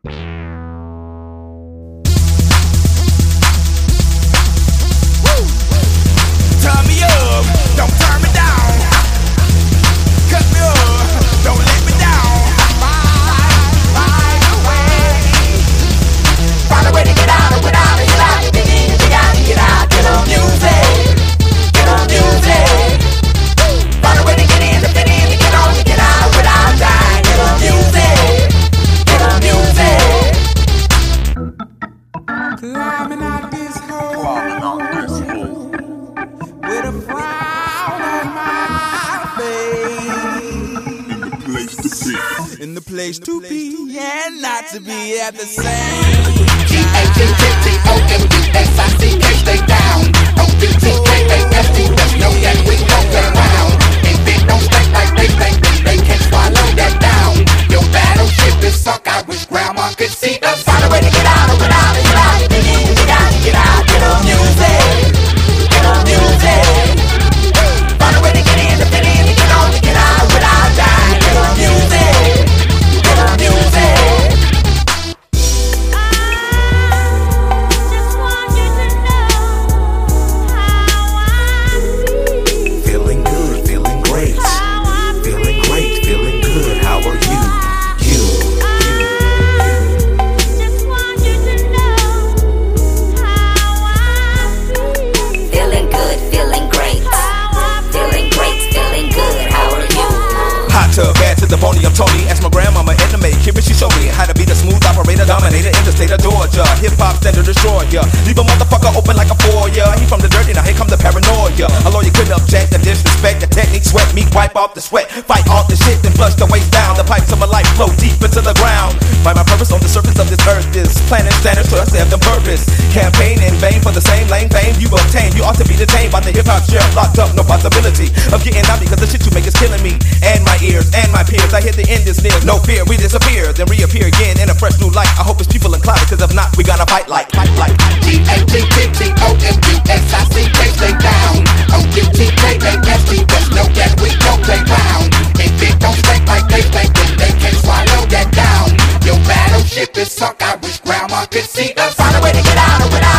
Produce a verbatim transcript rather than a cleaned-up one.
Turn me up, don't turn me down. Cut me up, don't let me down. Find a way, find a way to get out of without it. Get out, get in, get out, get out. Get on music, get on music. Find a way to get in, to fit in, to get on, to get out without dying. Get on music, get on music. Climbing out this hole, climbing out this hole, with a frown on my face. In the place to be, in the place to be, and not to be at the same. G A T T T O M U S I C K, stay down. O D T K A S T, let's know that we don't play around. And big don't stink like they think, they can't swallow that down. Your battleship is sunk, I wish grandma could see us. Find a way to get out of without it. Get out, get in, get out, get out. Get on music, get on music. Find a way to get in, to fit in, to get on, to get out without dying. Get on music, get on music. Feeling good, feeling great. Feeling great, feeling good. How are you? You, Feeling good, feeling great. Feeling great, feeling good. How are you? Hot tub, bad to the bony, I'm Tony. Ask my grandmama in the make. Here she showed me how to be the smooth operator, dominator in the state of Georgia. Hip hop standard destroyer. Leave a motherfucker open like a foyer. He from the dirty, now here come the paranoia. A lawyer couldn't object the disrespect. The technique sweat me, wipe off the sweat. Fight off the shit, then flush the waste down. The pipes of my life flow deep into the ground. Find my purpose on the surface of this earth. This planet standards to us have the purpose. Campaign in vain for the same lame fame you obtain. You ought to be detained by the hip hop sheriff. Locked up, no possibility of getting out because the shit you make is killing me and my ears and my peers. I hear the end is near. No fear, we disappear, then reappear again in a fresh new light. I hope it's people inclined, cause if not, we gotta fight like, fight like. G A T T T O M U S I C K, stay down. O D T K A S T, let's know that we don't play round. And big don't stink like they think, then they can't swallow that down. Your battleship is sunk, I wish grandma could see us. Find a way to get out of it.